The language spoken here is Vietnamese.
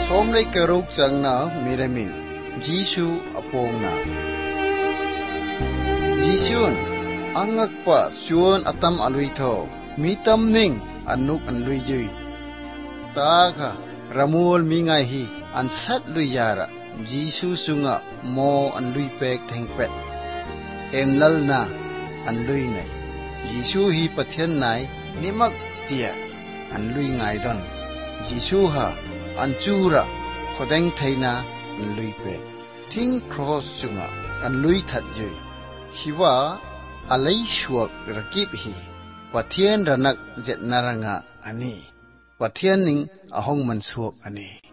som lấy keruk chang na miramin Gisu apong na Gisun angak pa chuan atam alui tho mitam ning anuk an lui jui ta kha ramul mi ngai hi an sat lui yara Gisu sunga mo an lui pek theng pet em lal na an lui nai Gisu hi pathian nai nimak tia an lui ngai don Gisu ha an chura khodeng thaina an lui pek thing cross sunga an lui that jui hiwa alai shuak rakip hi pathian ranak jet naranga ani pathian ning ahong man suak ani